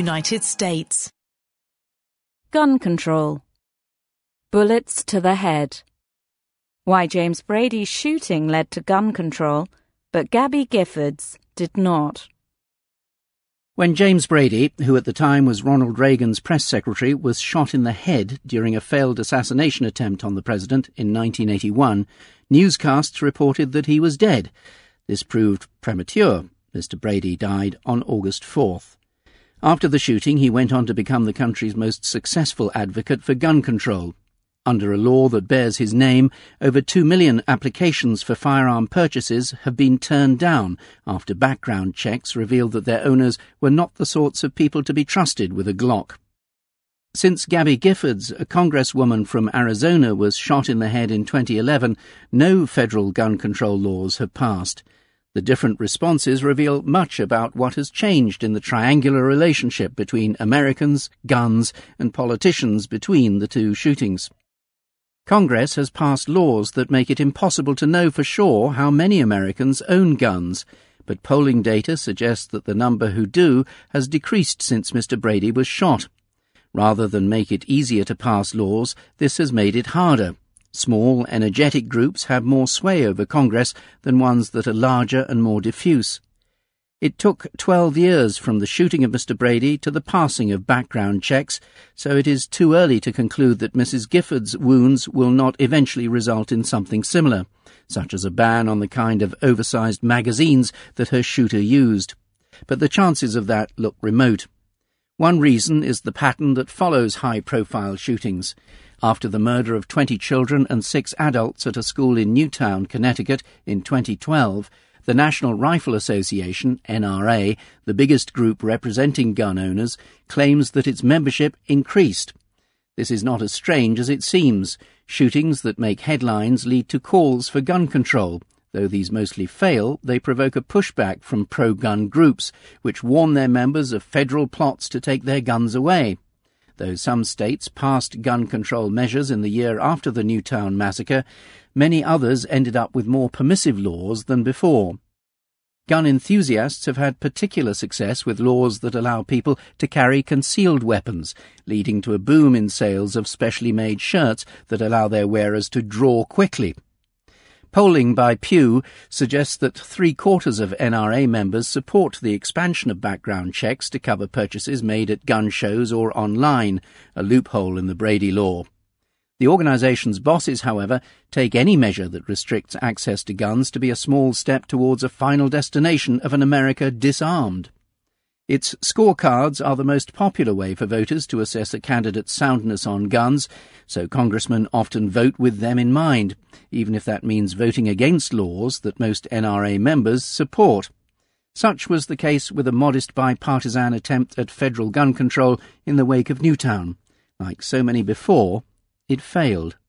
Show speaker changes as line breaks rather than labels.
United States.
Gun control. Bullets to the head. Why James Brady's shooting led to gun control, but Gabby Giffords did not.
When James Brady, who at the time was Ronald Reagan's press secretary, was shot in the head during a failed assassination attempt on the president in 1981, newscasts reported that he was dead. This proved premature. Mr. Brady died on August 4th. After the shooting, he went on to become the country's most successful advocate for gun control. Under a law that bears his name, over 2 million applications for firearm purchases have been turned down after background checks revealed that their owners were not the sorts of people to be trusted with a Glock. Since Gabby Giffords, a congresswoman from Arizona, was shot in the head in 2011, no federal gun control laws have passed. The different responses reveal much about what has changed in the triangular relationship between Americans, guns, and politicians between the two shootings. Congress has passed laws that make it impossible to know for sure how many Americans own guns, but polling data suggests that the number who do has decreased since Mr. Brady was shot. Rather than make it easier to pass laws, this has made it harder. Small, energetic groups have more sway over Congress than ones that are larger and more diffuse. It took 12 years from the shooting of Mr. Brady to the passing of background checks, so it is too early to conclude that Mrs. Giffords' wounds will not eventually result in something similar, such as a ban on the kind of oversized magazines that her shooter used. But the chances of that look remote. One reason is the pattern that follows high-profile shootings. After the murder of 20 children and 6 adults at a school in Newtown, Connecticut, in 2012, the National Rifle Association, NRA, the biggest group representing gun owners, claims that its membership increased. This is not as strange as it seems. Shootings that make headlines lead to calls for gun control. Though these mostly fail, they provoke a pushback from pro-gun groups, which warn their members of federal plots to take their guns away. Though some states passed gun control measures in the year after the Newtown massacre, many others ended up with more permissive laws than before. Gun enthusiasts have had particular success with laws that allow people to carry concealed weapons, leading to a boom in sales of specially made shirts that allow their wearers to draw quickly. Polling by Pew suggests that 3/4 of NRA members support the expansion of background checks to cover purchases made at gun shows or online, a loophole in the Brady law. The organization's bosses, however, take any measure that restricts access to guns to be a small step towards a final destination of an America disarmed. Its scorecards are the most popular way for voters to assess a candidate's soundness on guns, so congressmen often vote with them in mind, even if that means voting against laws that most NRA members support. Such was the case with a modest bipartisan attempt at federal gun control in the wake of Newtown. Like so many before, it failed.